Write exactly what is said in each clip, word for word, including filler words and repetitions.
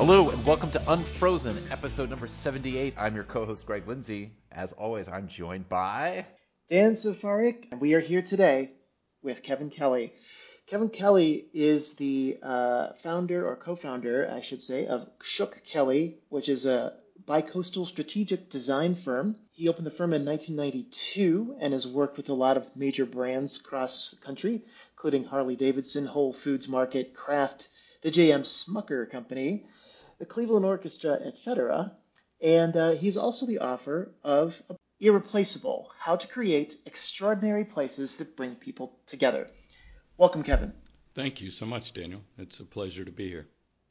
Hello and welcome to Unfrozen, episode number seventy-eight. I'm your co-host Greg Lindsay. As always, I'm joined by Dan Safarik, and we are here today with Kevin Kelly. Kevin Kelly is the uh, founder or co-founder, I should say, of Shook Kelly, which is a bi-coastal strategic design firm. He opened the firm in nineteen ninety-two and has worked with a lot of major brands across the country, including Harley-Davidson, Whole Foods Market, Kraft, the J M Smucker Company, the Cleveland Orchestra, et cetera. And uh, he's also the author of Irreplaceable: How to Create Extraordinary Places That Bring People Together. Welcome, Kevin. Thank you so much, Daniel. It's a pleasure to be here.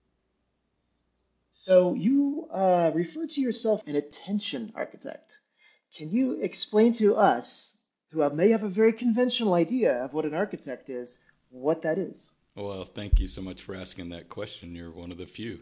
So you uh, refer to yourself an attention architect. Can you explain to us, who may have a very conventional idea of what an architect is, what that is? Well, thank you so much for asking that question. You're one of the few.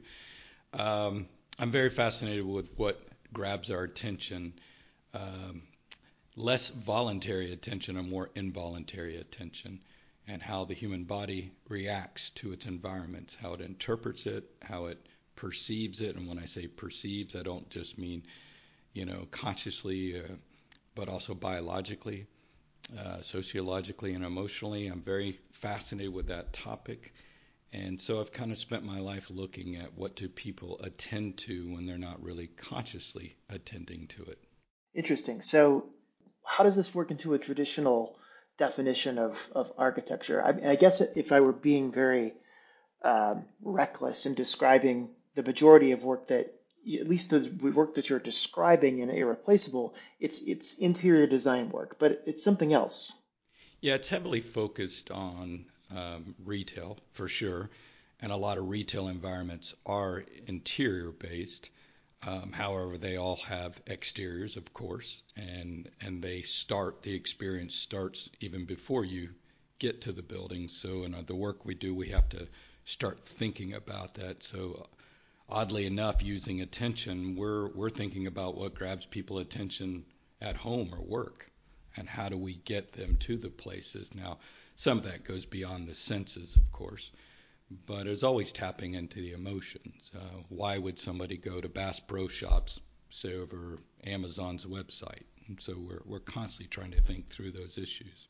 Um, I'm very fascinated with what grabs our attention, um, less voluntary attention and more involuntary attention, and how the human body reacts to its environments, how it interprets it, how it perceives it. And when I say perceives, I don't just mean, you know, consciously, uh, but also biologically, uh, sociologically, and emotionally. I'm very fascinated with that topic. And so I've kind of spent my life looking at what do people attend to when they're not really consciously attending to it. Interesting. So how does this work into a traditional definition of, of architecture? I, I guess if I were being very um, reckless in describing the majority of work that, at least the work that you're describing in Irreplaceable, it's it's interior design work, but it's something else. Yeah, it's heavily focused on um, retail for sure, and a lot of retail environments are interior based. Um, however, they all have exteriors, of course, and and they start, the experience starts even before you get to the building. So in uh, the work we do, we have to start thinking about that. So oddly enough, using attention, we're we're thinking about what grabs people attention at home or work, and how do we get them to the places. Now, some of that goes beyond the senses, of course, but it's always tapping into the emotions. Uh, why would somebody go to Bass Pro Shops, say, over Amazon's website? And so we're we're constantly trying to think through those issues.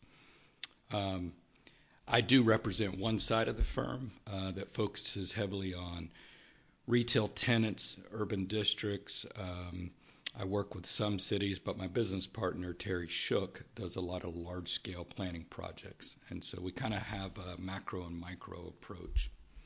Um, I do represent one side of the firm uh, that focuses heavily on retail tenants, urban districts. Um, I work with some cities, but my business partner, Terry Shook, does a lot of large-scale planning projects. And so we kind of have a macro and micro approach.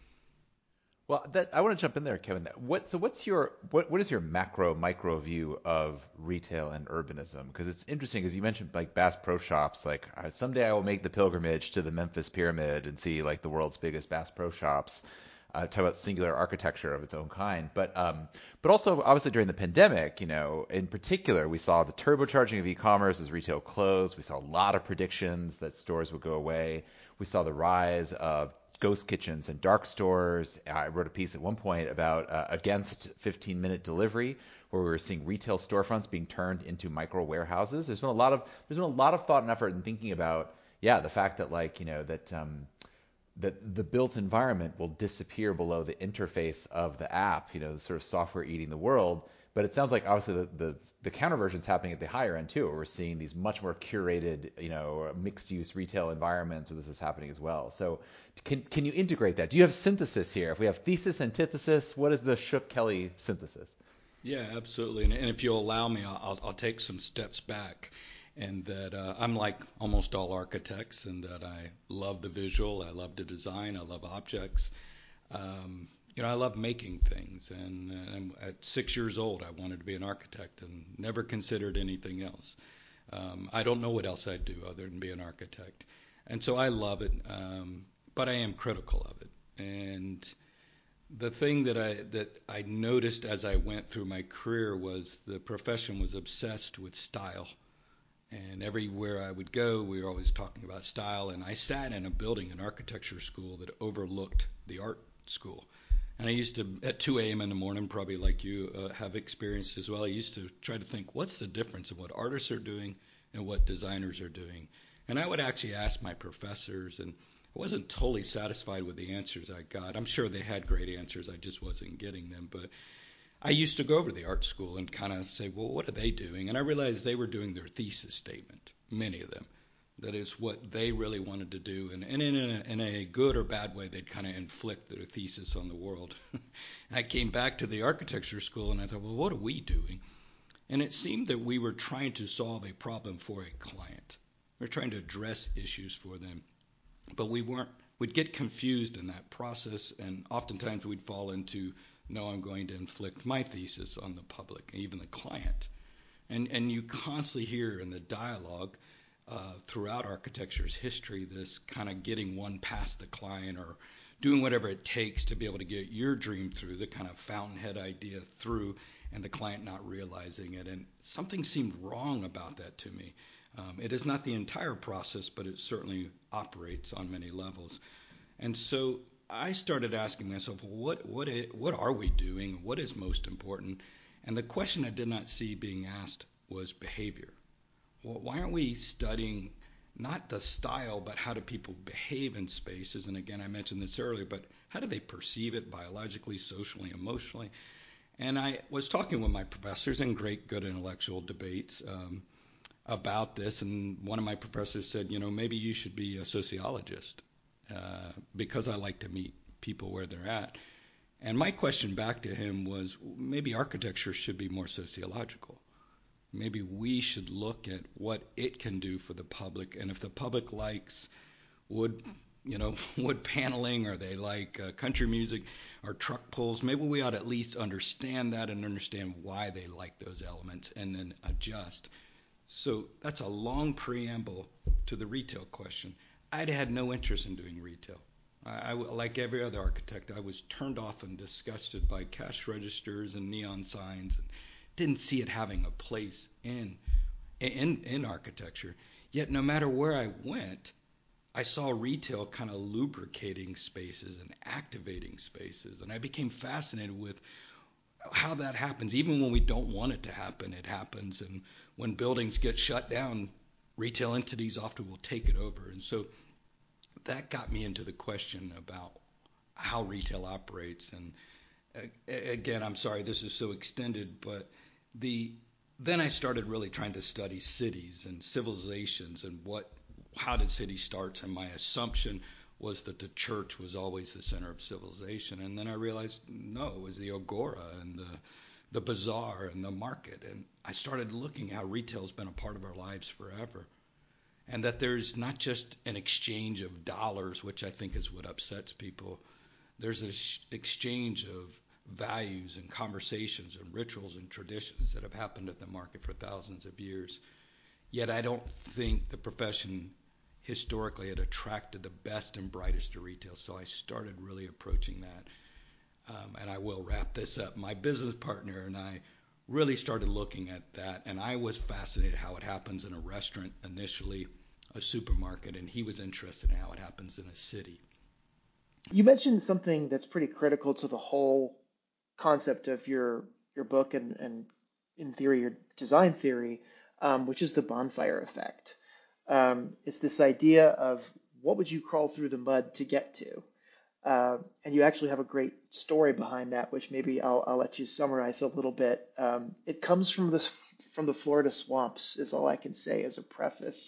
Well, that, I want to jump in there, Kevin. What so what's your what what is your macro micro view of retail and urbanism? Because it's interesting, because you mentioned like Bass Pro Shops. Like uh, someday I will make the pilgrimage to the Memphis Pyramid and see like the world's biggest Bass Pro Shops. Uh, talk about singular architecture of its own kind, but um, but also obviously during the pandemic, you know, in particular, we saw the turbocharging of e-commerce as retail closed. We saw a lot of predictions that stores would go away. We saw the rise of ghost kitchens and dark stores. I wrote a piece at one point about uh, against fifteen-minute delivery, where we were seeing retail storefronts being turned into micro warehouses. There's been a lot of there's been a lot of thought and effort in thinking about, yeah, the fact that like you know that. Um, that the built environment will disappear below the interface of the app, you know, the sort of software eating the world. But it sounds like obviously the, the, the counterversion is happening at the higher end too, where we're seeing these much more curated, you know, mixed use retail environments where this is happening as well. So can can you integrate that? Do you have synthesis here? If we have thesis, antithesis, what is the Shook Kelly synthesis? Yeah, absolutely. And, and if you'll allow me, I'll, I'll take some steps back. And that uh, I'm like almost all architects, and that I love the visual, I love the design, I love objects. Um, you know, I love making things. And, and at six years old, I wanted to be an architect and never considered anything else. Um, I don't know what else I'd do other than be an architect. And so I love it, um, but I am critical of it. And the thing that I that I noticed as I went through my career was the profession was obsessed with style. And everywhere I would go, we were always talking about style. And I sat in a building, an architecture school that overlooked the art school. And I used to, at two a.m. in the morning, probably like you uh, have experienced as well, I used to try to think, what's the difference of what artists are doing and what designers are doing? And I would actually ask my professors, and I wasn't totally satisfied with the answers I got. I'm sure they had great answers. I just wasn't getting them. But I used to go over to the art school and kind of say, well, what are they doing? And I realized they were doing their thesis statement, many of them. That is what they really wanted to do. And, and in, a, in a good or bad way, they'd kind of inflict their thesis on the world. I came back to the architecture school and I thought, well, what are we doing? And it seemed that we were trying to solve a problem for a client. We were trying to address issues for them. But we weren't, we'd get confused in that process, and oftentimes we'd fall into, no, I'm going to inflict my thesis on the public, even the client. And and you constantly hear in the dialogue uh, throughout architecture's history this kind of getting one past the client or doing whatever it takes to be able to get your dream through, the kind of fountainhead idea through, and the client not realizing it. And something seemed wrong about that to me. Um, it is not the entire process, but it certainly operates on many levels. And so I started asking myself, well, what what is, what are we doing? What is most important? And the question I did not see being asked was behavior. Well, why aren't we studying not the style, but how do people behave in spaces? And again, I mentioned this earlier, but how do they perceive it biologically, socially, emotionally? And I was talking with my professors in great, good intellectual debates um, about this, and one of my professors said, you know, maybe you should be a sociologist uh, because I like to meet people where they're at. And my question back to him was, maybe architecture should be more sociological. Maybe we should look at what it can do for the public, and if the public likes wood, you know, wood paneling, or they like uh, country music or truck pulls, maybe we ought to at least understand that and understand why they like those elements and then adjust. So that's a long preamble to the retail question. I'd had no interest in doing retail. I, I, like every other architect, I was turned off and disgusted by cash registers and neon signs, and didn't see it having a place in, in, in architecture. Yet no matter where I went, I saw retail kind of lubricating spaces and activating spaces, and I became fascinated with how that happens. Even when we don't want it to happen, it happens. And when buildings get shut down, retail entities often will take it over. And so that got me into the question about how retail operates. And uh, again, I'm sorry this is so extended, but the then I started really trying to study cities and civilizations and what how did cities start. And my assumption was that the church was always the center of civilization. And then I realized, no, it was the agora and the the bazaar and the market. And I started looking how retail's been a part of our lives forever. And that there's not just an exchange of dollars, which I think is what upsets people. There's this exchange of values and conversations and rituals and traditions that have happened at the market for thousands of years. Yet I don't think the profession historically had attracted the best and brightest to retail, so I started really approaching that. Um, and I will wrap this up. My business partner and I really started looking at that, and I was fascinated how it happens in a restaurant initially, a supermarket, and he was interested in how it happens in a city. You mentioned something that's pretty critical to the whole concept of your your book and, and in theory, your design theory, um, which is the bonfire effect. Um, it's this idea of what would you crawl through the mud to get to? Uh, and you actually have a great story behind that, which maybe I'll, I'll let you summarize a little bit. Um, it comes from this from the Florida swamps, is all I can say as a preface.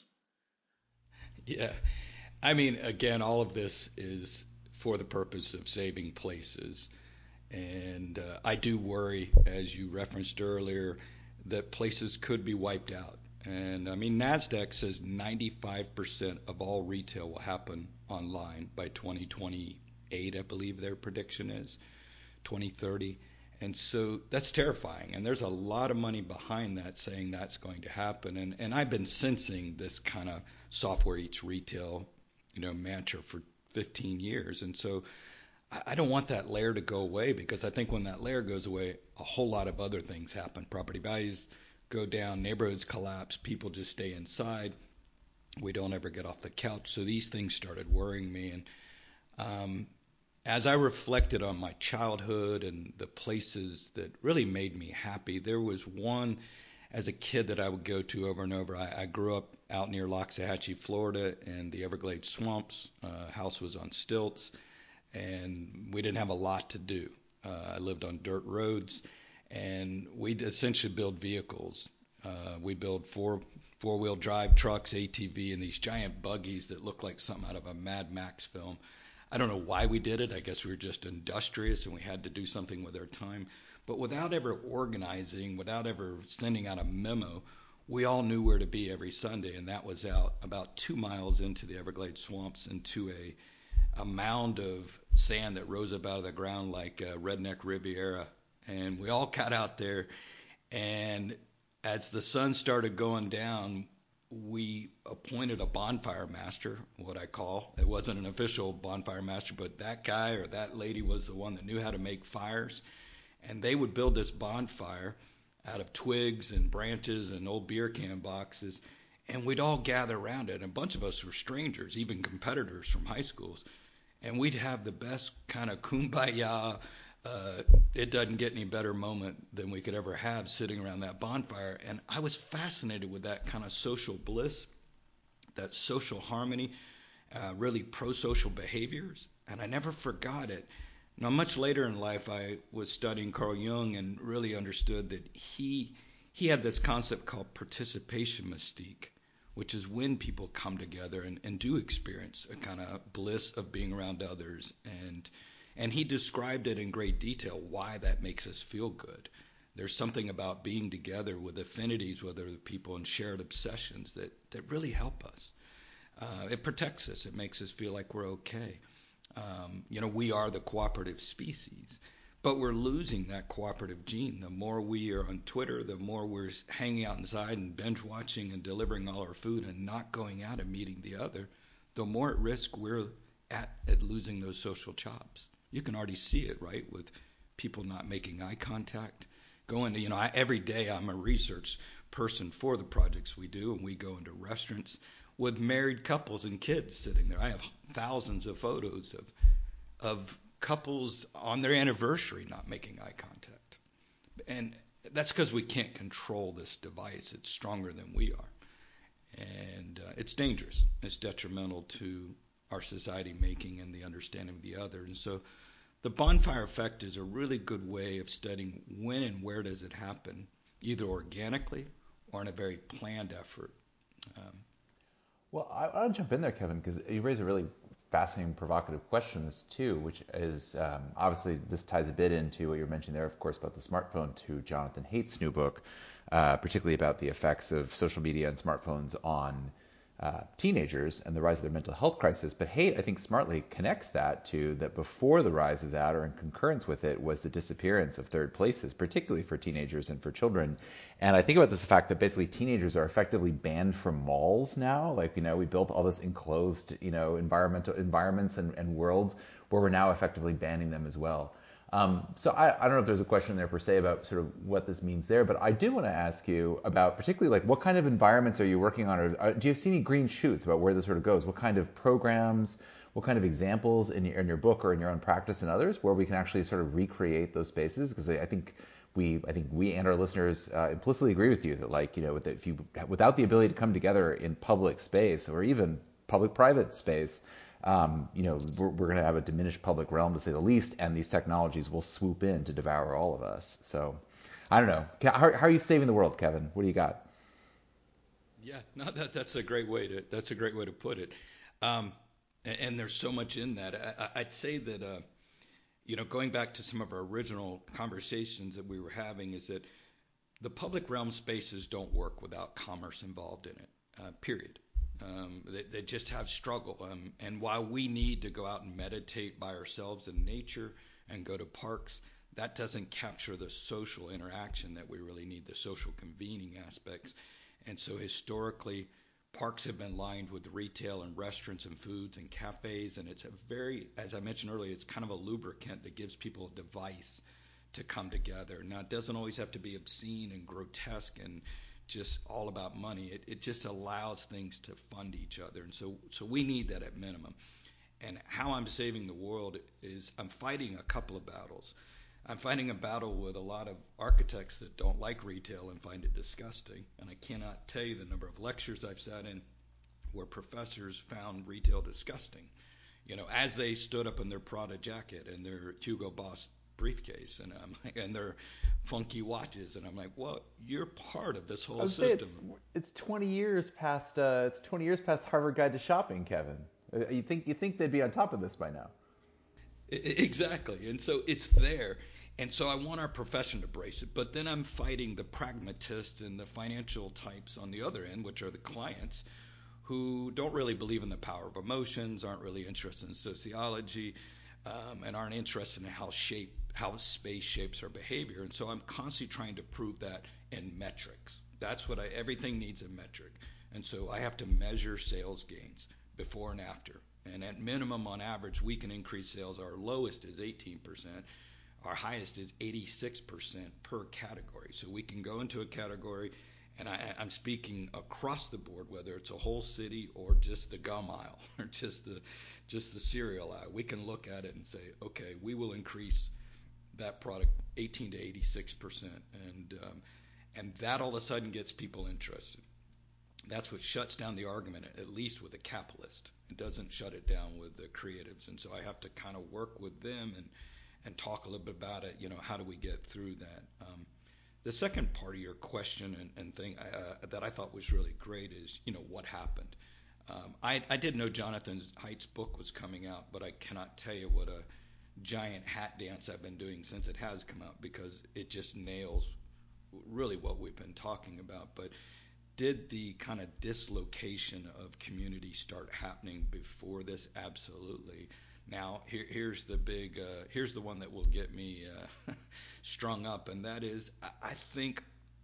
Yeah, I mean, again, all of this is for the purpose of saving places. And uh, I do worry, as you referenced earlier, that places could be wiped out. And I mean, NASDAQ says ninety-five percent of all retail will happen online by twenty twenty-eight, I believe their prediction is, twenty thirty. And so that's terrifying. And there's a lot of money behind that saying that's going to happen. And, and I've been sensing this kind of software eats retail, you know, mantra for fifteen years. And so I don't want that layer to go away, because I think when that layer goes away, a whole lot of other things happen. Property values go down, neighborhoods collapse, people just stay inside. We don't ever get off the couch. So these things started worrying me. And um, as I reflected on my childhood and the places that really made me happy, there was one, as a kid that I would go to over and over. I, I grew up out near Loxahatchee, Florida, in the Everglades swamps. Uh, house was on stilts, and we didn't have a lot to do. Uh, I lived on dirt roads, and we'd essentially build vehicles. Uh, we build four four-wheel drive trucks, A T V, and these giant buggies that look like something out of a Mad Max film. I don't know why we did it. I guess we were just industrious and we had to do something with our time. But without ever organizing, without ever sending out a memo, we all knew where to be every Sunday, and that was out about two miles into the Everglades swamps into a a mound of sand that rose up out of the ground like a redneck Riviera. And we all got out there, and as the sun started going down, we appointed a bonfire master, what I call. It wasn't an official bonfire master, but that guy or that lady was the one that knew how to make fires. And they would build this bonfire out of twigs and branches and old beer can boxes, and we'd all gather around it. And a bunch of us were strangers, even competitors from high schools. And we'd have the best kind of kumbaya, uh, it doesn't get any better moment than we could ever have sitting around that bonfire. And I was fascinated with that kind of social bliss, that social harmony, uh, really pro-social behaviors. And I never forgot it. Now, much later in life, I was studying Carl Jung and really understood that he he had this concept called participation mystique, which is when people come together and, and do experience a kind of bliss of being around others. And and he described it in great detail, why that makes us feel good. There's something about being together with affinities with other people and shared obsessions that, that really help us. Uh, it protects us. It makes us feel like we're okay. Um, you know, we are the cooperative species, but we're losing that cooperative gene. The more we are on Twitter, the more we're hanging out inside and binge watching and delivering all our food and not going out and meeting the other, the more at risk we're at, at losing those social chops. You can already see it, right, with people not making eye contact. Going to, you know, I, every day I'm a research person for the projects we do, and we go into restaurants with married couples and kids sitting there. I have thousands of photos of of couples on their anniversary not making eye contact. And that's because we can't control this device. It's stronger than we are. And uh, it's dangerous. It's detrimental to our society making and the understanding of the other. And so the bonfire effect is a really good way of studying when and where does it happen, either organically or in a very planned effort. Um, Well, I, I want to jump in there, Kevin, because you raise a really fascinating, provocative question, this too, which is um, obviously this ties a bit into what you were mentioning there, of course, about the smartphone, to Jonathan Haidt's new book, uh, particularly about the effects of social media and smartphones on uh, teenagers and the rise of their mental health crisis. But Haidt, I think, smartly connects that to that before the rise of that, or in concurrence with it, was the disappearance of third places, particularly for teenagers and for children. And I think about this, the fact that basically teenagers are effectively banned from malls now. Like, you know, we built all this enclosed, you know, environmental environments and, and worlds where we're now effectively banning them as well. Um, so I, I don't know if there's a question there per se about sort of what this means there, but I do want to ask you about particularly like what kind of environments are you working on, or uh, do you see any green shoots about where this sort of goes? What kind of programs, what kind of examples in your, in your book or in your own practice and others where we can actually sort of recreate those spaces? Because I think we, I think we and our listeners uh, implicitly agree with you that, like, you know, that if you, without the ability to come together in public space or even public-private space, Um, you know, we're, we're going to have a diminished public realm, to say the least, and these technologies will swoop in to devour all of us. So, I don't know. How, how are you saving the world, Kevin? What do you got? Yeah, no, that that's a great way to that's a great way to put it. Um, and, and there's so much in that. I, I'd say that, uh, you know, going back to some of our original conversations that we were having, is that the public realm spaces don't work without commerce involved in it. Uh, period. Um, they, they just have struggle. Um, and while we need to go out and meditate by ourselves in nature and go to parks, that doesn't capture the social interaction that we really need, the social convening aspects. And so historically, parks have been lined with retail and restaurants and foods and cafes. And it's a very, as I mentioned earlier, it's kind of a lubricant that gives people a device to come together. Now, it doesn't always have to be obscene and grotesque and just all about money. It, it just allows things to fund each other. And so, so we need that at minimum. And how I'm saving the world is I'm fighting a couple of battles. I'm fighting a battle with a lot of architects that don't like retail and find it disgusting. And I cannot tell you the number of lectures I've sat in where professors found retail disgusting. You know, as they stood up in their Prada jacket and their Hugo Boss briefcase and um, and their funky watches, and I'm like, well, you're part of this I whole would say system. it's it's twenty years past uh, it's twenty years past Harvard Guide to Shopping, Kevin. Uh, You think you think they'd be on top of this by now? I- Exactly. And so it's there. And so I want our profession to brace it. But then I'm fighting the pragmatists and the financial types on the other end, which are the clients who don't really believe in the power of emotions, aren't really interested in sociology, um, and aren't interested in how shape how space shapes our behavior. And so I'm constantly trying to prove that in metrics. That's what I everything needs a metric. And so I have to measure sales gains before and after. And at minimum, on average, we can increase sales. Our lowest is eighteen percent. Our highest is eighty-six percent per category. So we can go into a category, and I, I'm speaking across the board, whether it's a whole city or just the gum aisle or just the just the cereal aisle. We can look at it and say, okay, we will increase that product eighteen to eighty-six percent, and um, and that all of a sudden gets people interested. That's what shuts down the argument, at least with a capitalist. It doesn't shut it down with the creatives, and so I have to kind of work with them and and talk a little bit about it. You know, how do we get through that? Um, the second part of your question and, and thing uh, that I thought was really great is, you know, what happened. Um, I, I did know Jonathan Haidt's book was coming out, but I cannot tell you what a giant hat dance I've been doing since it has come out, because it just nails really what we've been talking about. But did the kind of dislocation of community start happening before this? Absolutely. Now, here, here's the big, uh, here's the one that will get me uh, strung up, and that is, I, I think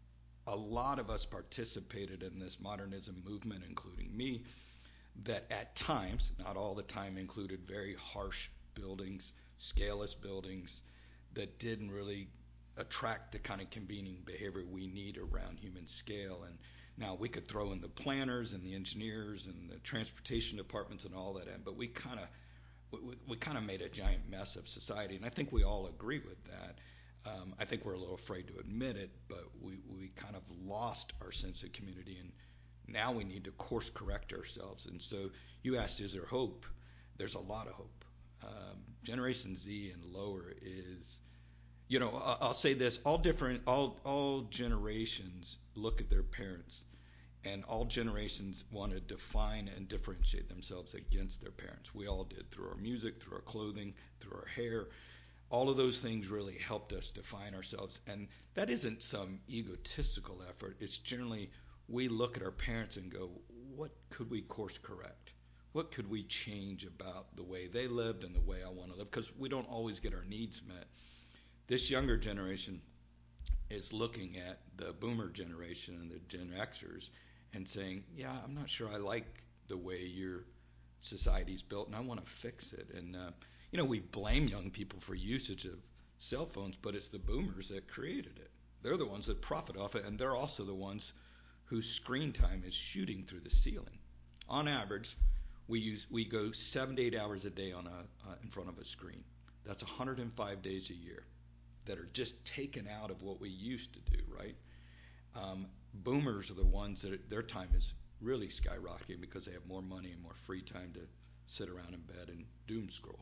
a lot of us participated in this modernism movement, including me, that at times, not all the time, included very harsh buildings, scaleless buildings that didn't really attract the kind of convening behavior we need around human scale. And now we could throw in the planners and the engineers and the transportation departments and all that in, but we kind of we, we kind of made a giant mess of society, and I think we all agree with that. Um, I think we're a little afraid to admit it, but we, we kind of lost our sense of community, and now we need to course correct ourselves. And so you asked, is there hope? There's a lot of hope. Um, Generation Z and lower is, you know, I- I'll say this: all different, all all generations look at their parents, and all generations want to define and differentiate themselves against their parents. We all did, through our music, through our clothing, through our hair. All of those things really helped us define ourselves. And that isn't some egotistical effort. It's generally, we look at our parents and go, what could we course correct? What could we change about the way they lived and the way I want to live? Because we don't always get our needs met. This younger generation is looking at the boomer generation and the Gen Xers and saying, yeah, I'm not sure I like the way your society's built, and I want to fix it. And, uh, you know, we blame young people for usage of cell phones, but it's the boomers that created it. They're the ones that profit off it, and they're also the ones whose screen time is shooting through the ceiling. On average, we use we go seven to eight hours a day on a uh, in front of a screen. That's one hundred five days a year that are just taken out of what we used to do, right? Um, boomers are the ones that their time is really skyrocketing because they have more money and more free time to sit around in bed and doom scroll.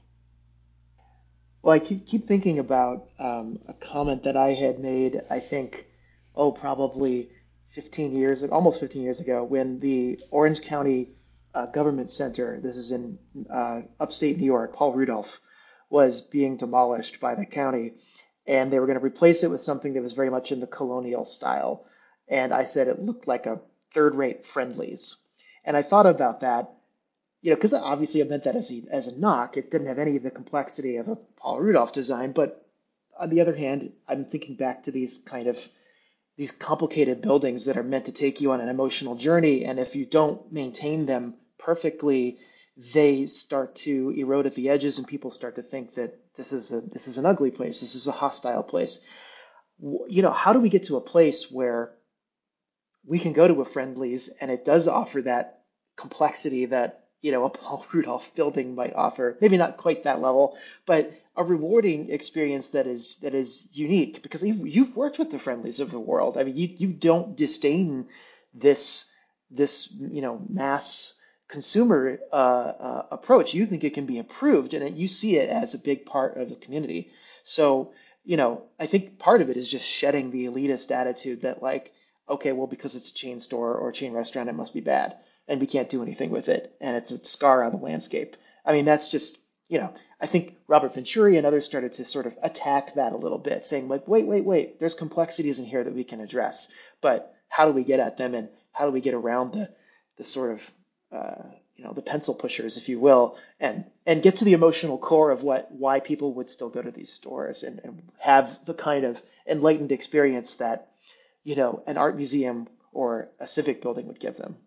Well, I keep keep thinking about um, a comment that I had made, I think, oh, probably fifteen years, almost fifteen years ago, when the Orange County uh, Government Center, this is in uh, upstate New York, Paul Rudolph, was being demolished by the county, and they were going to replace it with something that was very much in the colonial style. And I said it looked like a third-rate Friendlies. And I thought about that, you know, because obviously I meant that as a, as a knock. It didn't have any of the complexity of a Paul Rudolph design. But on the other hand, I'm thinking back to these kind of these complicated buildings that are meant to take you on an emotional journey. And if you don't maintain them perfectly, they start to erode at the edges, and people start to think that this is a this is an ugly place. This is a hostile place. You know, how do we get to a place where we can go to a Friendlies and it does offer that complexity that you know, a Paul Rudolph building might offer. Maybe not quite that level, but a rewarding experience that is that is unique because you've, you've worked with the Friendlies of the world. I mean, you you don't disdain this this you know mass consumer uh, uh, approach. You think it can be improved, and you see it as a big part of the community. So, you know, I think part of it is just shedding the elitist attitude that like, okay, well, because it's a chain store or a chain restaurant, it must be bad, and we can't do anything with it, and it's a scar on the landscape. I mean, that's just, you know, I think Robert Venturi and others started to sort of attack that a little bit, saying like, wait, wait, wait, there's complexities in here that we can address, but how do we get at them, and how do we get around the the sort of uh, you know the pencil pushers, if you will, and and get to the emotional core of what why people would still go to these stores and, and have the kind of enlightened experience that you know an art museum or a civic building would give them.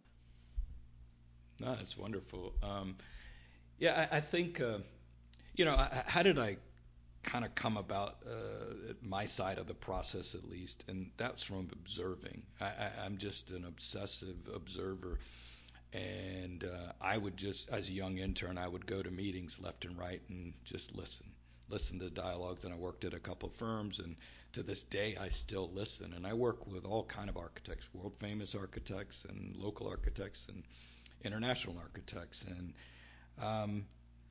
No, that's wonderful. Um, yeah, I, I think, uh, you know, I, how did I kind of come about uh, at my side of the process at least? And that's from observing. I, I, I'm just an obsessive observer. And uh, I would just, as a young intern, I would go to meetings left and right and just listen, listen to the dialogues. And I worked at a couple of firms, and to this day, I still listen. And I work with all kind of architects, world famous architects, and local architects, and international architects. And um,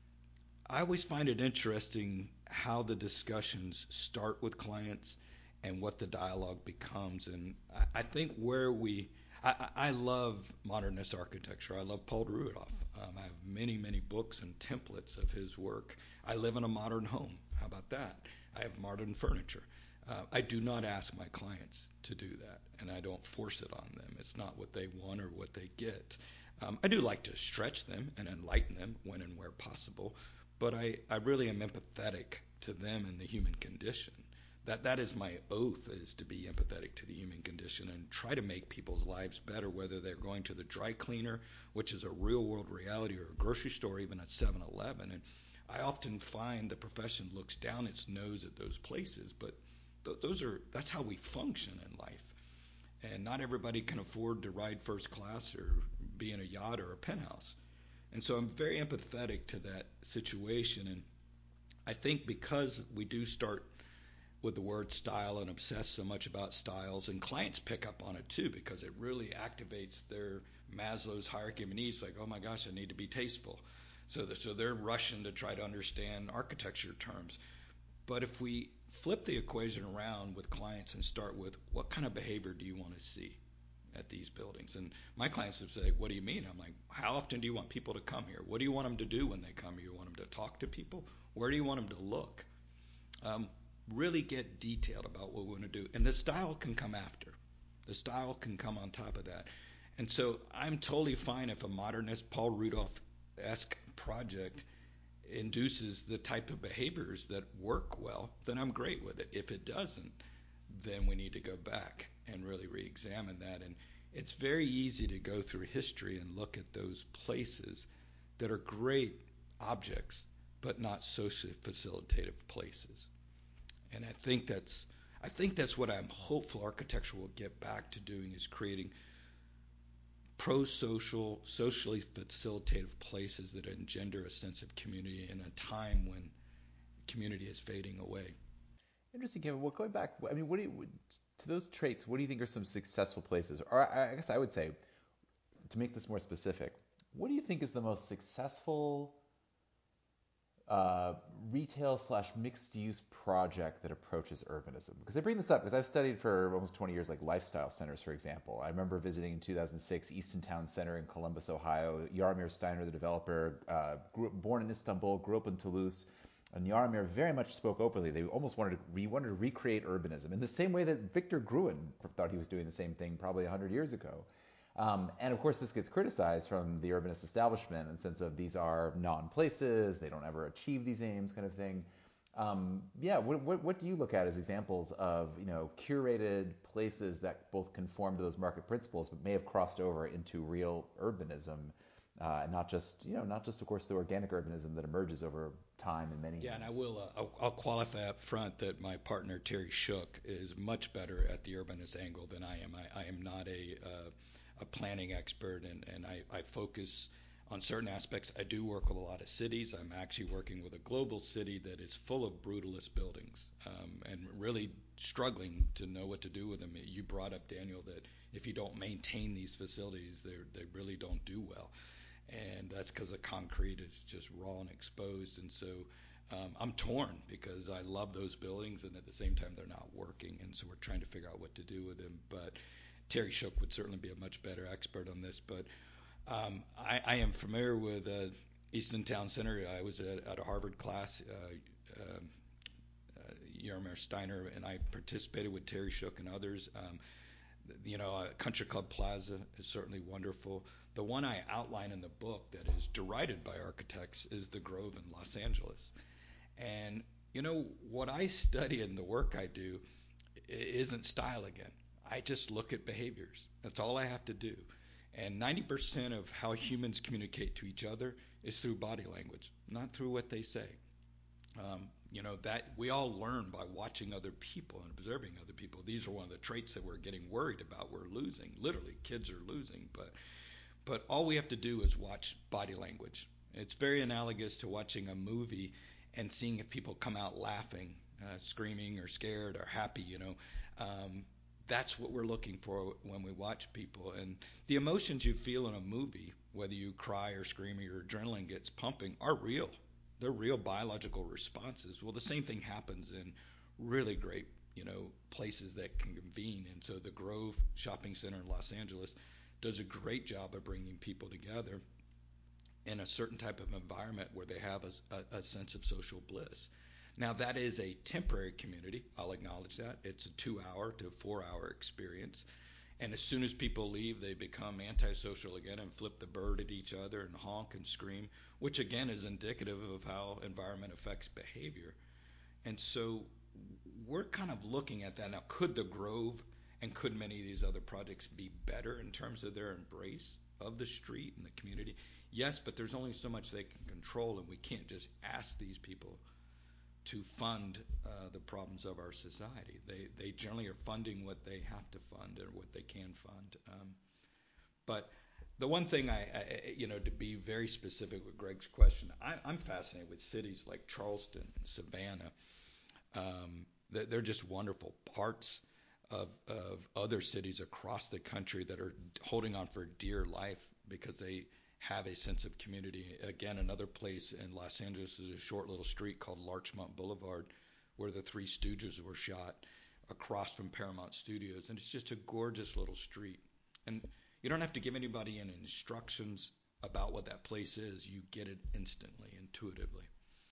I always find it interesting how the discussions start with clients and what the dialogue becomes. And I, I think where we, I, I love modernist architecture. I love Paul Rudolph. Um, I have many, many books and templates of his work. I live in a modern home. How about that? I have modern furniture. Uh, I do not ask my clients to do that, and I don't force it on them. It's not what they want or what they get. Um, I do like to stretch them and enlighten them when and where possible, but I, I really am empathetic to them and the human condition. That that is my oath, is to be empathetic to the human condition and try to make people's lives better, whether they're going to the dry cleaner, which is a real world reality, or a grocery store, even at seven eleven. And I often find the profession looks down its nose at those places, but th- those are that's how we function in life. And not everybody can afford to ride first class or be in a yacht or a penthouse. And so I'm very empathetic to that situation. And I think because we do start with the word style and obsess so much about styles, and clients pick up on it too because it really activates their Maslow's hierarchy of needs, like, oh my gosh, I need to be tasteful. So they're, so they're rushing to try to understand architecture terms. But if we flip the equation around with clients and start with what kind of behavior do you want to see at these buildings? And my clients would say, what do you mean? I'm like, how often do you want people to come here? What do you want them to do when they come here? You want them to talk to people? Where do you want them to look? Um, really get detailed about what we want to do. And the style can come after. The style can come on top of that. And so I'm totally fine if a modernist, Paul Rudolph-esque project induces the type of behaviors that work well, then I'm great with it. If it doesn't, then we need to go back and really re-examine that. And it's very easy to go through history and look at those places that are great objects, but not socially facilitative places. And I think that's I think that's what I'm hopeful architecture will get back to doing, is creating pro-social, socially facilitative places that engender a sense of community in a time when community is fading away. Interesting, Kevin. Well, going back, I mean, what do you, to those traits, what do you think are some successful places? Or I I guess I would say, to make this more specific, what do you think is the most successful uh, retail slash mixed use project that approaches urbanism? Because I bring this up because I've studied for almost twenty years like lifestyle centers, for example. I remember visiting in two thousand six Easton Town Center in Columbus, Ohio. Jaromir Steiner, the developer, uh, grew, born in Istanbul, grew up in Toulouse. And Jaromir very much spoke openly. They almost wanted to, we wanted to recreate urbanism in the same way that Victor Gruen thought he was doing the same thing probably one hundred years ago. Um, and of course, this gets criticized from the urbanist establishment in the sense of these are non-places, they don't ever achieve these aims, kind of thing. Um, yeah, what, what, what do you look at as examples of, you know, curated places that both conform to those market principles, but may have crossed over into real urbanism, uh, and not just, you know, not just, of course, the organic urbanism that emerges over time in many. Yeah, ways. and I will. Uh, I'll, I'll qualify up front that my partner Terry Shook is much better at the urbanist angle than I am. I, I am not a uh, a planning expert, and, and I, I focus on certain aspects. I do work with a lot of cities. I'm actually working with a global city that is full of brutalist buildings, um, and really struggling to know what to do with them. You brought up, Daniel, that if you don't maintain these facilities, they they really don't do well, and that's because the concrete is just raw and exposed. And so um, I'm torn because I love those buildings, and at the same time they're not working, and so we're trying to figure out what to do with them. But Terry Shook would certainly be a much better expert on this. But um, I, I am familiar with uh, Easton Town Center. I was at, at a Harvard class. Uh, um, uh, Yermer Steiner and I participated with Terry Shook and others. Um, you know, uh, Country Club Plaza is certainly wonderful. The one I outline in the book that is derided by architects is the Grove in Los Angeles. And, you know, what I study and the work I do isn't style again. I just look at behaviors. That's all I have to do. And ninety percent of how humans communicate to each other is through body language, not through what they say. Um, you know, that we all learn by watching other people and observing other people. These are one of the traits that we're getting worried about. We're losing. Literally, kids are losing. But but all we have to do is watch body language. It's very analogous to watching a movie and seeing if people come out laughing, uh, screaming or scared or happy, you know. Um, that's what we're looking for when we watch people. And the emotions you feel in a movie, whether you cry or scream or your adrenaline gets pumping, are real. They're real biological responses. Well, the same thing happens in really great, you know, places that can convene. And so the Grove Shopping Center in Los Angeles does a great job of bringing people together in a certain type of environment where they have a, a, a sense of social bliss. Now, that is a temporary community. I'll acknowledge that. It's a two-hour to four-hour experience. And as soon as people leave, they become antisocial again and flip the bird at each other and honk and scream, which again is indicative of how environment affects behavior. And so we're kind of looking at that. Now, could the Grove and could many of these other projects be better in terms of their embrace of the street and the community? Yes, but there's only so much they can control, and we can't just ask these people to fund uh, the problems of our society. They they generally are funding what they have to fund or what they can fund. Um, but the one thing I, I, you know, to be very specific with Greg's question, I, I'm fascinated with cities like Charleston, Savannah. Um, they're, they're just wonderful parts of of other cities across the country that are holding on for dear life because they have a sense of community. Again, another place in Los Angeles is a short little street called Larchmont Boulevard where the Three Stooges were shot across from Paramount Studios. And it's just a gorgeous little street. And you don't have to give anybody any instructions about what that place is. You get it instantly, intuitively.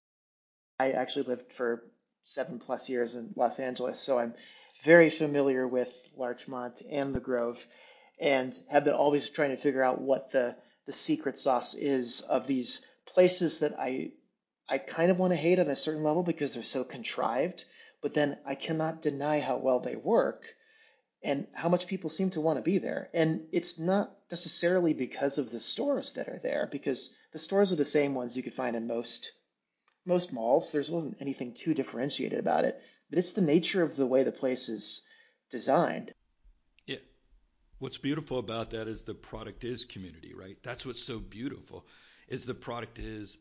I actually lived for seven plus years in Los Angeles, so I'm very familiar with Larchmont and the Grove and have been always trying to figure out what the the secret sauce is of these places that I I kind of want to hate on a certain level because they're so contrived, but then I cannot deny how well they work and how much people seem to want to be there. And it's not necessarily because of the stores that are there, because the stores are the same ones you could find in most most malls. There wasn't anything too differentiated about it, but it's the nature of the way the place is designed. Yeah. What's beautiful about that is the product is community, right? That's what's so beautiful is the product is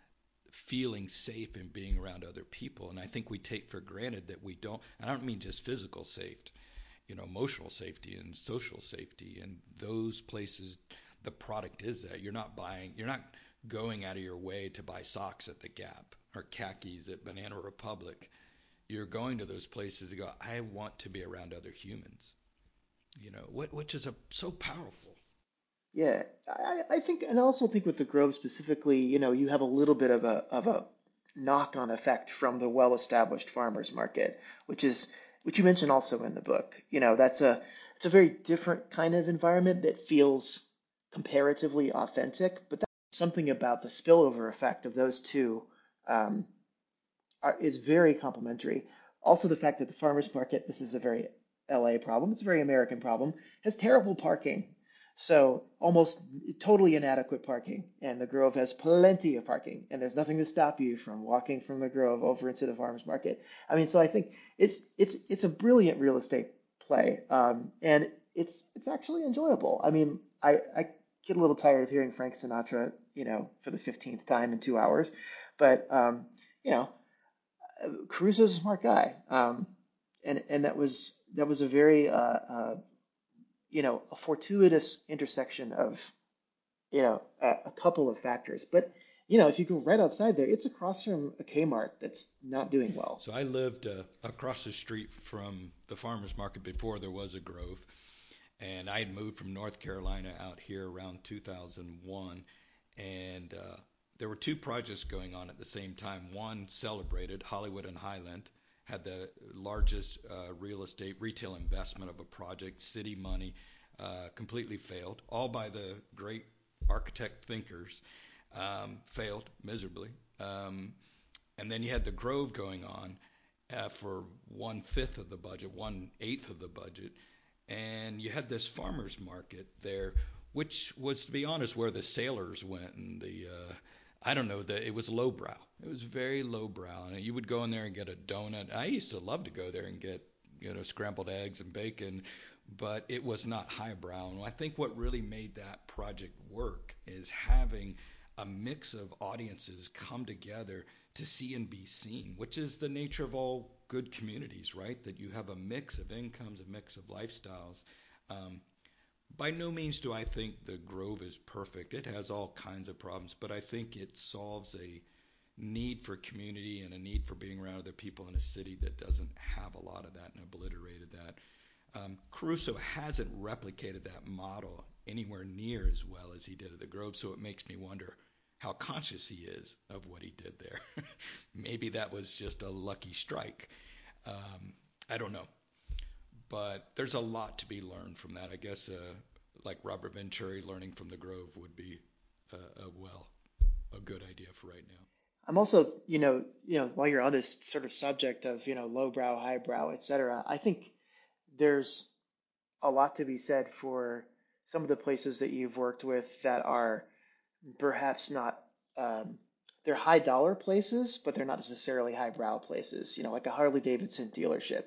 feeling safe and being around other people. And I think we take for granted that we don't, I don't mean just physical safety, you know, emotional safety and social safety. And those places, the product is that. You're not buying, you're not going out of your way to buy socks at the Gap or khakis at Banana Republic. You're going to those places to go, I want to be around other humans. You know, what which is a, so powerful. Yeah, I, I think, and I also think with the Grove specifically, you know, you have a little bit of a of a knock-on effect from the well-established farmers market, which is which you mentioned also in the book. You know, that's a it's a very different kind of environment that feels comparatively authentic, but that's something about the spillover effect of those two um, are, is very complementary. Also, the fact that the farmers market, this is a very L A problem, it's a very American problem, has terrible parking. So almost totally inadequate parking. And the Grove has plenty of parking. And there's nothing to stop you from walking from the Grove over into the farmers market. I mean, so I think it's it's it's a brilliant real estate play. Um, and it's it's actually enjoyable. I mean, I, I get a little tired of hearing Frank Sinatra, you know, for the fifteenth time in two hours. But um, you know, Caruso's a smart guy, um, and and that was that was a very uh, uh, you know a fortuitous intersection of you know a, a couple of factors. But you know, if you go right outside there, it's across from a Kmart that's not doing well. So I lived uh, across the street from the farmers market before there was a Grove, and I had moved from North Carolina out here around two thousand one, and uh, there were two projects going on at the same time. One celebrated Hollywood and Highland, had the largest uh, real estate retail investment of a project, city money, uh, completely failed, all by the great architect thinkers, um, failed miserably. Um, and then you had the Grove going on uh, for one fifth of the budget, one eighth of the budget, and you had this farmers market there, which was, to be honest, where the sailors went and the uh, I don't know, that it was lowbrow. It was very lowbrow, and you would go in there and get a donut. I used to love to go there and get, you know, scrambled eggs and bacon, but it was not highbrow. And I think what really made that project work is having a mix of audiences come together to see and be seen, which is the nature of all good communities, right? That you have a mix of incomes, a mix of lifestyles. Um, by no means do I think the Grove is perfect. It has all kinds of problems, but I think it solves a need for community and a need for being around other people in a city that doesn't have a lot of that and obliterated that. Um, Caruso hasn't replicated that model anywhere near as well as he did at the Grove, so it makes me wonder how conscious he is of what he did there. Maybe that was just a lucky strike. Um, I don't know. But there's a lot to be learned from that. I guess uh, like Robert Venturi learning from the Grove would be uh, a well a good idea for right now. I'm also, you know, you know, while you're on this sort of subject of, you know, lowbrow, highbrow, et cetera, I think there's a lot to be said for some of the places that you've worked with that are perhaps not, um, they're high dollar places, but they're not necessarily highbrow places, you know, like a Harley Davidson dealership.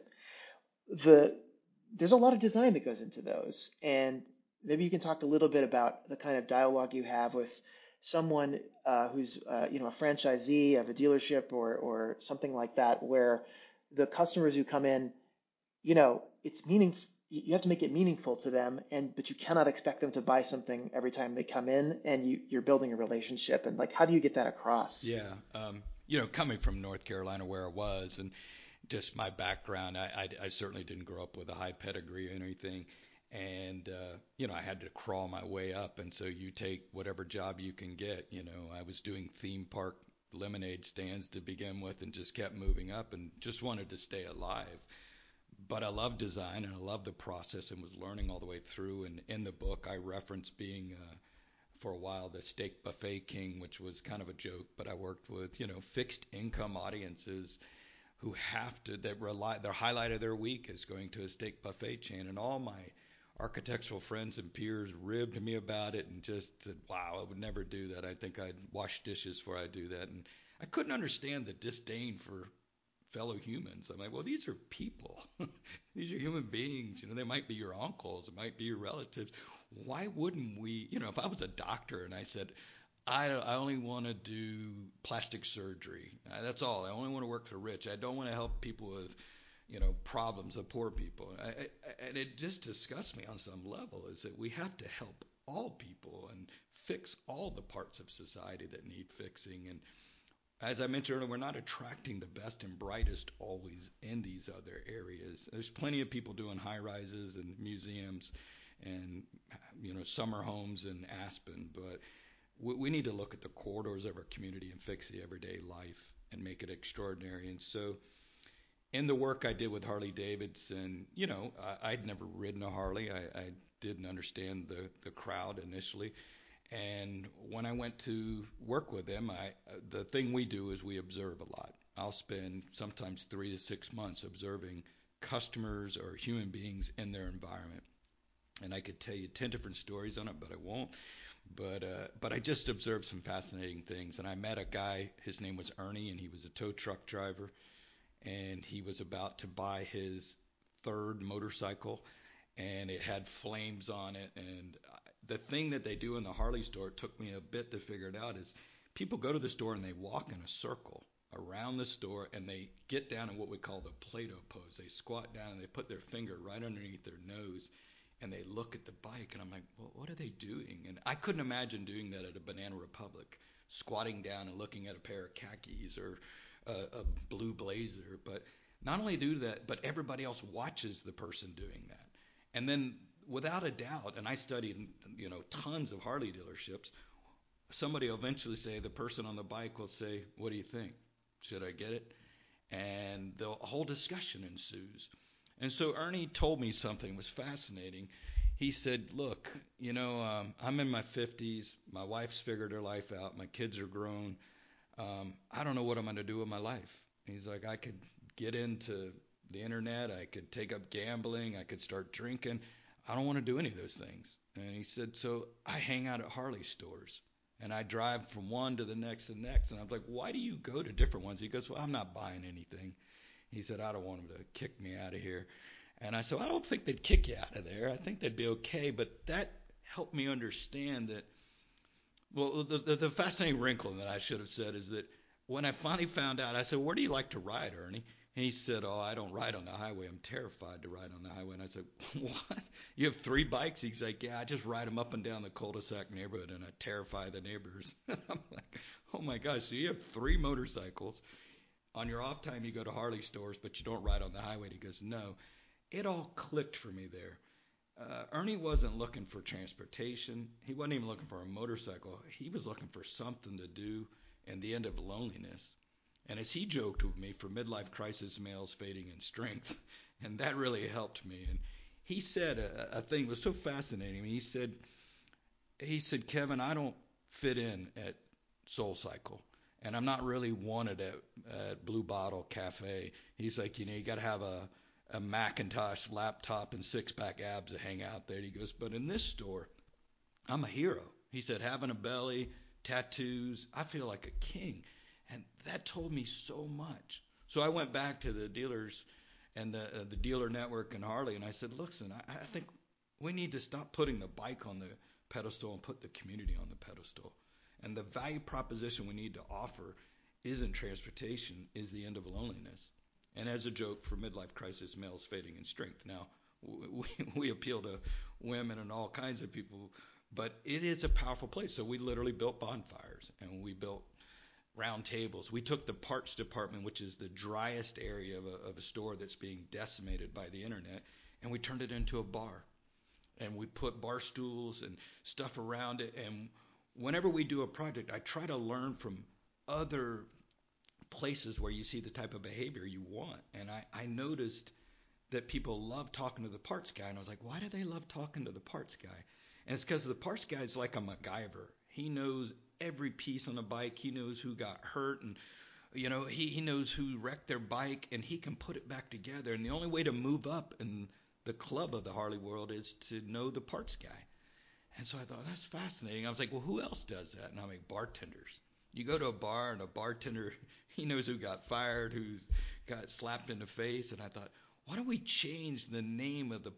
The There's a lot of design that goes into those, and maybe you can talk a little bit about the kind of dialogue you have with someone uh, who's uh, you know a franchisee of a dealership or or something like that, where the customers who come in, you know, it's meaning you have to make it meaningful to them, and but you cannot expect them to buy something every time they come in, and you you're building a relationship, and like how do you get that across? Yeah, um, you know, coming from North Carolina where I was, and just my background, I, I, I certainly didn't grow up with a high pedigree or anything. And, uh, you know, I had to crawl my way up. And so you take whatever job you can get. You know, I was doing theme park lemonade stands to begin with and just kept moving up and just wanted to stay alive. But I love design and I love the process and was learning all the way through. And in the book, I reference being uh, for a while the steak buffet king, which was kind of a joke, but I worked with, you know, fixed income audiences who have to, that rely, their highlight of their week is going to a steak buffet chain. And all my architectural friends and peers ribbed me about it and just said, wow, I would never do that. I think I'd wash dishes before I do that. And I couldn't understand the disdain for fellow humans. I'm like, well, these are people. These are human beings. You know, they might be your uncles, it might be your relatives. Why wouldn't we, you know, if I was a doctor and I said, I, I only want to do plastic surgery. Uh, That's all. I only want to work for the rich. I don't want to help people with, you know, problems of poor people. I, I, and it just disgusts me on some level is that we have to help all people and fix all the parts of society that need fixing. And as I mentioned earlier, we're not attracting the best and brightest always in these other areas. There's plenty of people doing high rises and museums and, you know, summer homes in Aspen, but we need to look at the corridors of our community and fix the everyday life and make it extraordinary. And so in the work I did with Harley Davidson, you know, I, I'd never ridden a Harley. I, I didn't understand the, the crowd initially. And when I went to work with them, I, the thing we do is we observe a lot. I'll spend sometimes three to six months observing customers or human beings in their environment. And I could tell you ten different stories on it, but I won't. But uh, but I just observed some fascinating things, and I met a guy. His name was Ernie, and he was a tow truck driver, and he was about to buy his third motorcycle, and it had flames on it. And the thing that they do in the Harley store, it took me a bit to figure it out, is people go to the store and they walk in a circle around the store and they get down in what we call the Play-Doh pose. They squat down and they put their finger right underneath their nose and they look at the bike. And I'm like, well, what are they doing? And I couldn't imagine doing that at a Banana Republic, squatting down and looking at a pair of khakis or a, a blue blazer. But not only do that, but everybody else watches the person doing that. And then without a doubt, and I studied, you know, tons of Harley dealerships, somebody will eventually say, the person on the bike will say, what do you think? Should I get it? And the whole discussion ensues. And so Ernie told me something was fascinating. He said, look, you know, um, I'm in my fifties. My wife's figured her life out. My kids are grown. Um, I don't know what I'm going to do with my life. He's like, I could get into the internet. I could take up gambling. I could start drinking. I don't want to do any of those things. And he said, so I hang out at Harley stores. And I drive from one to the next and next. And I was like, why do you go to different ones? He goes, well, I'm not buying anything. He said, I don't want them to kick me out of here. And I said, well, I don't think they'd kick you out of there. I think they'd be okay. But that helped me understand that, well, the, the, the fascinating wrinkle that I should have said is that when I finally found out, I said, where do you like to ride, Ernie? And he said, oh, I don't ride on the highway. I'm terrified to ride on the highway. And I said, what? You have three bikes? He's like, yeah, I just ride them up and down the cul-de-sac neighborhood, and I terrify the neighbors. I'm like, oh, my gosh, so you have three motorcycles. On your off time, you go to Harley stores, but you don't ride on the highway. And he goes, no. It all clicked for me there. Uh, Ernie wasn't looking for transportation. He wasn't even looking for a motorcycle. He was looking for something to do in the end of loneliness. And as he joked with me, for midlife crisis males fading in strength, and that really helped me. And he said a, a thing that was so fascinating. He said, he said, Kevin, I don't fit in at Soul Cycle, and I'm not really wanted at, at Blue Bottle Cafe. He's like, you know, you got to have a, a Macintosh laptop and six-pack abs to hang out there. He goes, but in this store, I'm a hero. He said, having a belly, tattoos, I feel like a king. And that told me so much. So I went back to the dealers and the uh, the dealer network and Harley, and I said, listen, I, I think we need to stop putting the bike on the pedestal and put the community on the pedestal. And the value proposition we need to offer isn't transportation, is the end of loneliness. And as a joke, for midlife crisis males fading in strength. Now, we, we appeal to women and all kinds of people, but it is a powerful place. So we literally built bonfires, and we built round tables. We took the parts department, which is the driest area of a, of a store that's being decimated by the internet, and we turned it into a bar. And we put bar stools and stuff around it. And whenever we do a project, I try to learn from other places where you see the type of behavior you want. And I, I noticed that people love talking to the parts guy. And I was like, why do they love talking to the parts guy? And it's because the parts guy is like a MacGyver. He knows every piece on the bike. He knows who got hurt, and you know he, he knows who wrecked their bike, and he can put it back together. And the only way to move up in the club of the Harley world is to know the parts guy. And so I thought, that's fascinating. I was like, well, who else does that? And I'm like, bartenders. You go to a bar, and a bartender, he knows who got fired, who got slapped in the face. And I thought, why don't we change the name of the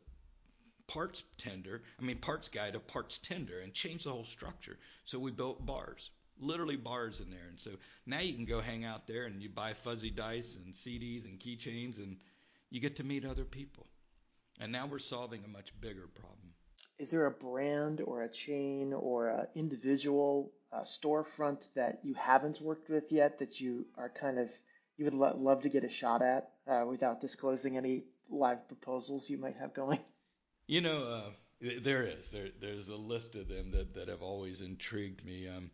parts tender, I mean parts guy to parts tender, and change the whole structure. So we built bars, literally bars in there. And so now you can go hang out there and you buy fuzzy dice and C Ds and keychains, and you get to meet other people. And now we're solving a much bigger problem. Is there a brand or a chain or an individual uh, storefront that you haven't worked with yet that you are kind of, you would lo- love to get a shot at uh, without disclosing any live proposals you might have going? You know, uh, there is. There, there's a list of them that, that have always intrigued me. Um,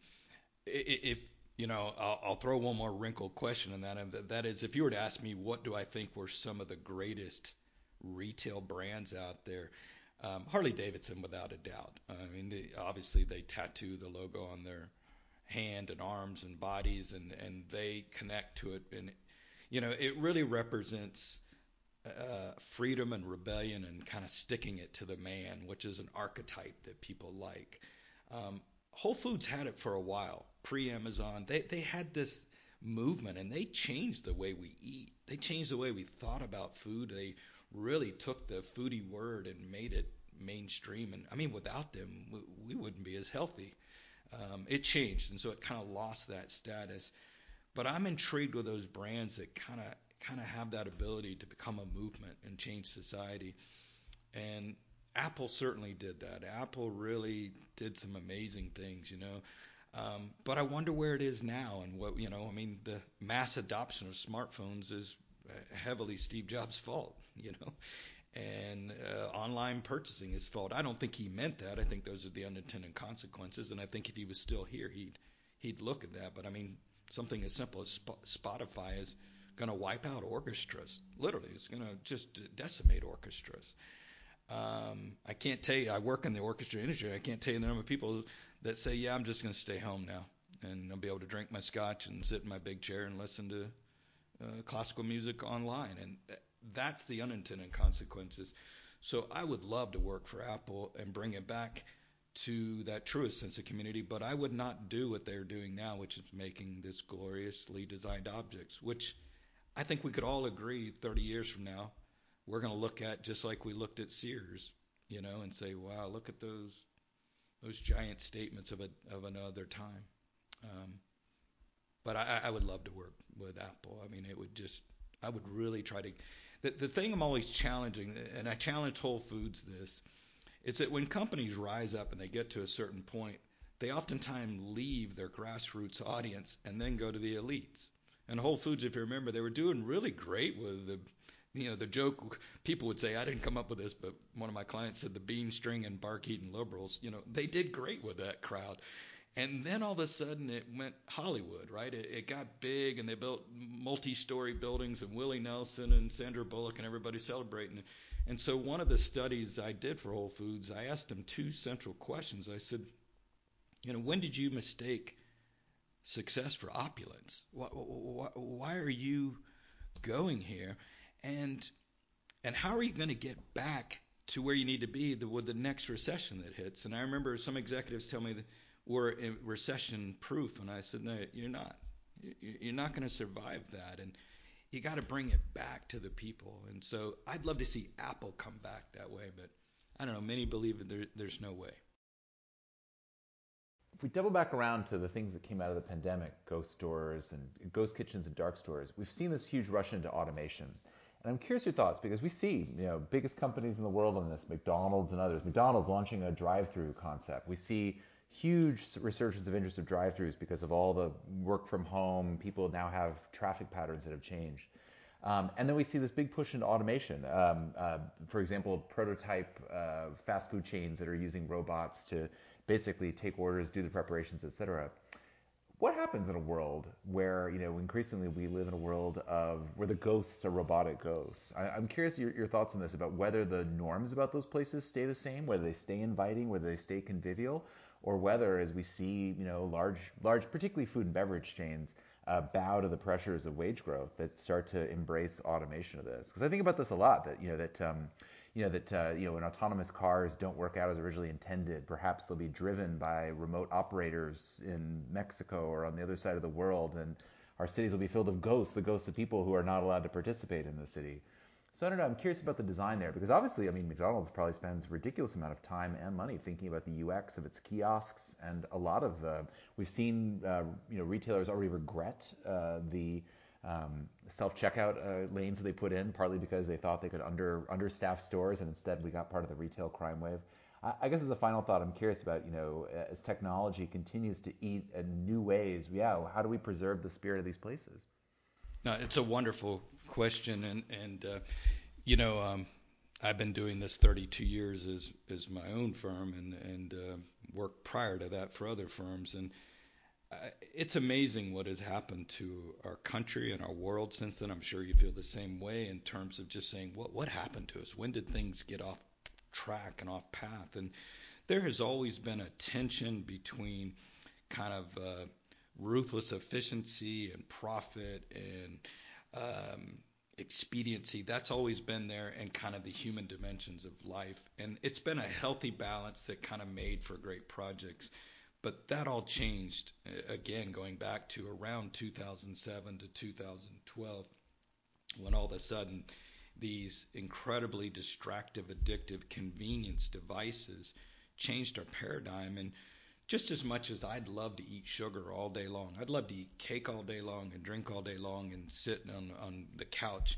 if, you know, I'll, I'll throw one more wrinkle question in that, and that is, if you were to ask me what do I think were some of the greatest retail brands out there, um, Harley Davidson, without a doubt. I mean, they, obviously they tattoo the logo on their hand and arms and bodies, and, and they connect to it. And, you know, it really represents Uh, freedom and rebellion and kind of sticking it to the man, which is an archetype that people like. Um, Whole Foods had it for a while, pre-Amazon. They they had this movement, and they changed the way we eat. They changed the way we thought about food. They really took the foodie word and made it mainstream. And I mean, without them, we, we wouldn't be as healthy. Um, it changed, and so it kind of lost that status. But I'm intrigued with those brands that kind of kind of have that ability to become a movement and change society. And Apple certainly did that. Apple really did some amazing things, you know. Um, but I wonder where it is now, and what, you know, I mean, the mass adoption of smartphones is heavily Steve Jobs' fault, you know, and uh, online purchasing is fault. I don't think he meant that. I think those are the unintended consequences, and I think if he was still here, he'd he'd look at that. But I mean, something as simple as Sp- Spotify is going to wipe out orchestras. Literally, it's going to just decimate orchestras. Um, I can't tell you, I work in the orchestra industry. I can't tell you the number of people that say, yeah, I'm just going to stay home now, and I'll be able to drink my scotch and sit in my big chair and listen to uh, classical music online. And that's the unintended consequences. So I would love to work for Apple and bring it back to that truest sense of community, but I would not do what they're doing now, which is making this gloriously designed objects, which I think we could all agree thirty years from now, we're going to look at just like we looked at Sears, you know, and say, wow, look at those those giant statements of a of another time. Um, but I, I would love to work with Apple. I mean, it would just, I would really try to. The, the thing I'm always challenging, and I challenge Whole Foods this, is that when companies rise up and they get to a certain point, they oftentimes leave their grassroots audience and then go to the elites. And Whole Foods, if you remember, they were doing really great with the, you know, the joke. People would say, I didn't come up with this, but one of my clients said the bean string and bark eating liberals. You know, they did great with that crowd. And then all of a sudden it went Hollywood, right? It, it got big, and they built multi-story buildings, and Willie Nelson and Sandra Bullock and everybody celebrating. And so one of the studies I did for Whole Foods, I asked them two central questions. I said, you know, when did you mistake success for opulence? Why, why, why are you going here? And and how are you going to get back to where you need to be the, with the next recession that hits? And I remember some executives tell me that we're recession proof, and I said, no, you're not. You're not going to survive that, and you got to bring it back to the people. And so I'd love to see Apple come back that way, but I don't know. Many believe that there, there's no way. If we double back around to the things that came out of the pandemic, ghost stores and ghost kitchens and dark stores, we've seen this huge rush into automation. And I'm curious your thoughts, because we see, you know, biggest companies in the world on this, McDonald's and others. McDonald's launching a drive-through concept. We see huge resurgence of interest of drive-throughs because of all the work from home. People now have traffic patterns that have changed. Um, and then we see this big push into automation. Um, uh, for example, prototype uh, fast food chains that are using robots to basically take orders, do the preparations, et cetera. What happens in a world where, you know, increasingly we live in a world of where the ghosts are robotic ghosts? I, I'm curious your, your thoughts on this, about whether the norms about those places stay the same, whether they stay inviting, whether they stay convivial, or whether, as we see, you know, large, large, particularly food and beverage chains, uh, bow to the pressures of wage growth that start to embrace automation of this. Because I think about this a lot, that, you know, that, um, you know, that, uh, you know, when autonomous cars don't work out as originally intended, perhaps they'll be driven by remote operators in Mexico or on the other side of the world, and our cities will be filled with ghosts, the ghosts of people who are not allowed to participate in the city. So I don't know, I'm curious about the design there, because obviously, I mean, McDonald's probably spends a ridiculous amount of time and money thinking about the U X of its kiosks, and a lot of, uh, we've seen, uh, you know, retailers already regret uh, the um, self-checkout uh, lanes that they put in, partly because they thought they could under understaff stores, and instead we got part of the retail crime wave. I, I guess as a final thought, I'm curious about, you know, as technology continues to eat in new ways, yeah, how do we preserve the spirit of these places? No, it's a wonderful question, and and uh, you know, um, I've been doing this thirty-two years as as my own firm, and and uh, worked prior to that for other firms, and I, it's amazing what has happened to our country and our world since then. I'm sure you feel the same way in terms of just saying, what what happened to us? When did things get off track and off path? And there has always been a tension between kind of uh, ruthless efficiency and profit and um, expediency. That's always been there, and kind of the human dimensions of life. And it's been a healthy balance that kind of made for great projects. But that all changed, again, going back to around two thousand seven to two thousand twelve, when all of a sudden these incredibly distractive, addictive convenience devices changed our paradigm. And just as much as I'd love to eat sugar all day long, I'd love to eat cake all day long and drink all day long and sit on, on the couch,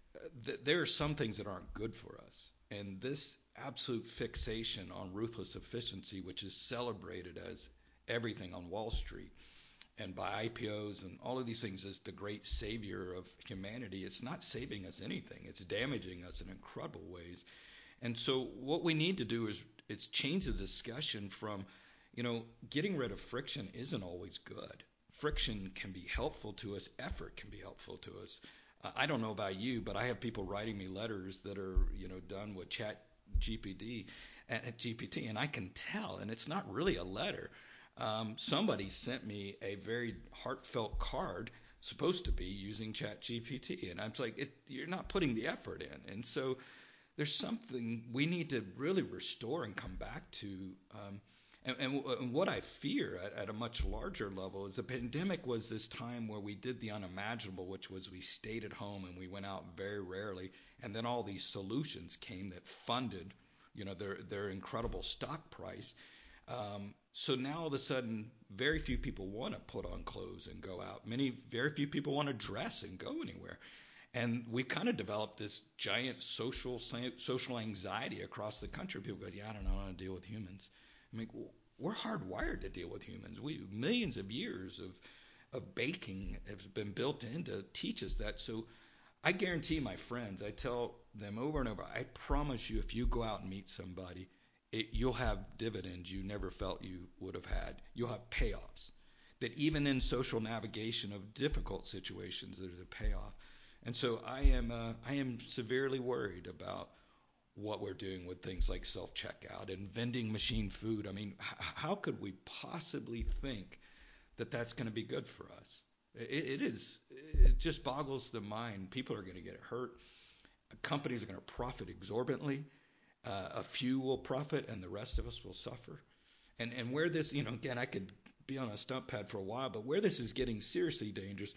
th- there are some things that aren't good for us. And this absolute fixation on ruthless efficiency, which is celebrated as everything on Wall Street and by I P Os and all of these things as the great savior of humanity, it's not saving us anything. It's damaging us in incredible ways. And so what we need to do is it's change the discussion from, you know, getting rid of friction isn't always good. Friction can be helpful to us. Effort can be helpful to us. Uh, I don't know about you, but I have people writing me letters that are, you know, done with Chat G P T, and G P T, and I can tell, and it's not really a letter. Um, somebody sent me a very heartfelt card, supposed to be using Chat G P T, and I'm like, it, you're not putting the effort in, and so there's something we need to really restore and come back to. Um, and, and, and what I fear at, at a much larger level is the pandemic was this time where we did the unimaginable, which was we stayed at home and we went out very rarely, and then all these solutions came that funded, you know, their their incredible stock price. Um, so now all of a sudden, very few people want to put on clothes and go out. Many, very few people want to dress and go anywhere. And we kind of developed this giant social social anxiety across the country. People go, yeah, I don't know how to deal with humans. I mean, we're hardwired to deal with humans. We millions of years of of baking have been built in to teach us that. So I guarantee my friends, I tell them over and over, I promise you, if you go out and meet somebody, it, you'll have dividends you never felt you would have had. You'll have payoffs. That even in social navigation of difficult situations, there's a payoff. And so I am uh, I am severely worried about what we're doing with things like self-checkout and vending machine food. I mean, h- how could we possibly think that that's going to be good for us? It, it is. It just boggles the mind. People are going to get hurt. Companies are going to profit exorbitantly. Uh, a few will profit, and the rest of us will suffer. And and where this, you know, again, I could be on a stump pad for a while, but where this is getting seriously dangerous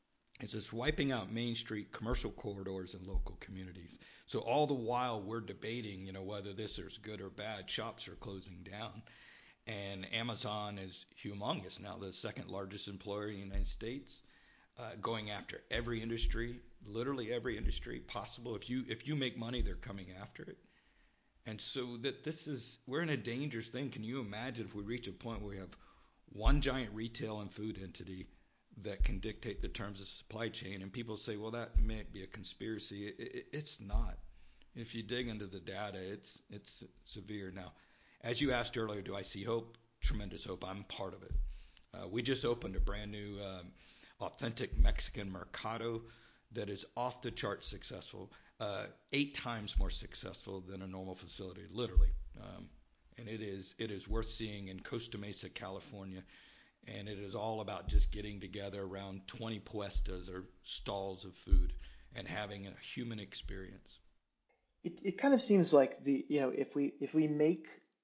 is it's wiping out Main Street commercial corridors and local communities. So all the while we're debating, you know, whether this is good or bad, shops are closing down. And Amazon is humongous now, the second largest employer in the United States, uh, going after every industry, literally every industry possible. If you if you make money, they're coming after it. And so that this is, we're in a dangerous thing. Can you imagine if we reach a point where we have one giant retail and food entity that can dictate the terms of supply chain, and people say, well, that may be a conspiracy. It, it, it's not. If you dig into the data, it's it's severe. Now, as you asked earlier, do I see hope? Tremendous hope. I'm part of it. Uh, we just opened a brand new um, authentic Mexican mercado that is off the chart successful, uh, eight times more successful than a normal facility, literally. Um, and it is it is worth seeing in Costa Mesa, California. And it is all about just getting together around twenty puestas or stalls of food and having a human experience. It it kind of seems like the you know if we if we make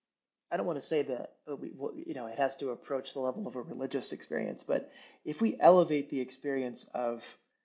I don't want to say that uh, we well, you know it has to approach the level of a religious experience, but if we elevate the experience of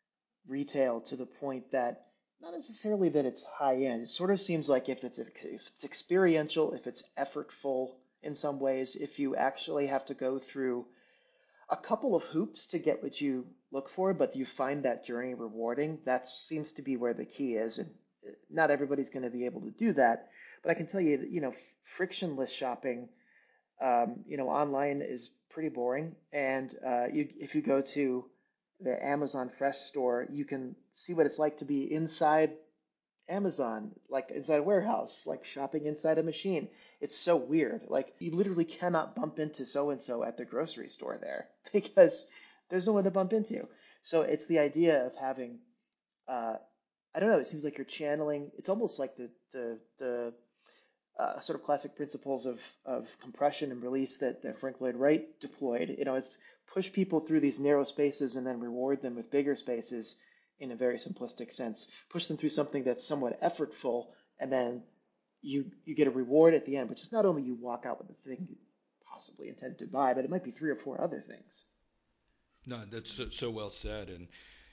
retail to the point that not necessarily that it's high end, it sort of seems like if it's if it's experiential, if it's effortful in some ways, if you actually have to go through a couple of hoops to get what you look for, but you find that journey rewarding. That seems to be where the key is, and not everybody's going to be able to do that. But I can tell you that, you know, frictionless shopping, um, you know, online is pretty boring. And uh, you, if you go to the Amazon Fresh store, you can see what it's like to be inside Amazon, like inside a warehouse, like shopping inside a machine. It's so weird. Like you literally cannot bump into so and so at the grocery store there because there's no one to bump into. So it's the idea of having, uh, I don't know. It seems like you're channeling. It's almost like the the the uh, sort of classic principles of of compression and release that that Frank Lloyd Wright deployed. You know, it's push people through these narrow spaces and then reward them with bigger spaces in a very simplistic sense. Push them through something that's somewhat effortful, and then you you get a reward at the end, which is not only you walk out with the thing you possibly intend to buy, but it might be three or four other things. No, that's so, so well said. And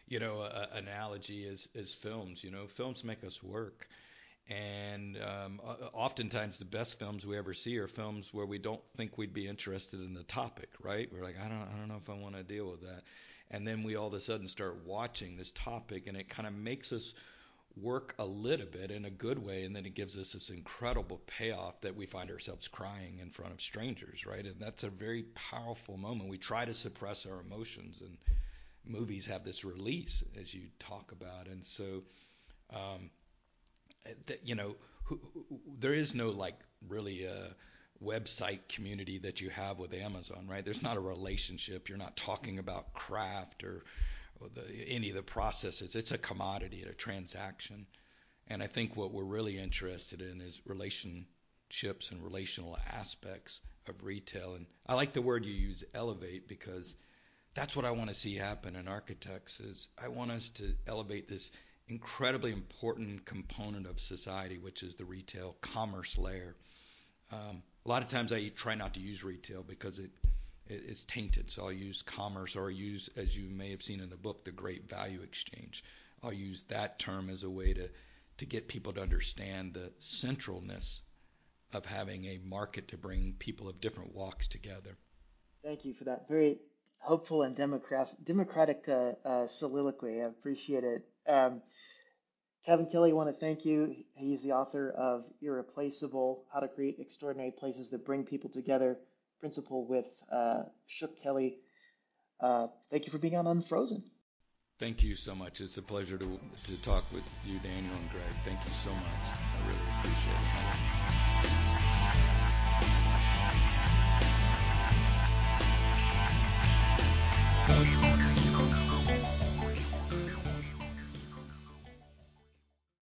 you know, a, an analogy is is films. You know, films make us work. And um, oftentimes the best films we ever see are films where we don't think we'd be interested in the topic, right? We're like, I don't, I don't know if I want to deal with that. And then we all of a sudden start watching this topic, and it kind of makes us work a little bit in a good way, and then it gives us this incredible payoff that we find ourselves crying in front of strangers, right? And that's a very powerful moment. We try to suppress our emotions, and movies have this release, as you talk about. And so, um, that, you know, who, who, there is no like really a website community that you have with Amazon, right? There's not a relationship. You're not talking about craft or, or the, any of the processes. It's a commodity, a transaction. And I think what we're really interested in is relationships and relational aspects of retail. And I like the word you use, elevate, because that's what I want to see happen in architects. Is I want us to elevate this incredibly important component of society, which is the retail commerce layer. Um, a lot of times I try not to use retail because it, it it's tainted. So I'll use commerce, or I'll use, as you may have seen in the book, the Great Value Exchange. I'll use that term as a way to, to get people to understand the centralness of having a market to bring people of different walks together. Thank you for that very hopeful and democratic, democratic uh, uh, soliloquy. I appreciate it. Um, Kevin Kelly, I want to thank you. He's the author of Irreplaceable, How to Create Extraordinary Places That Bring People Together, principal with uh, Shook Kelly. Uh, thank you for being on Unfrozen. Thank you so much. It's a pleasure to to talk with you, Daniel and Greg. Thank you so much. I really appreciate it.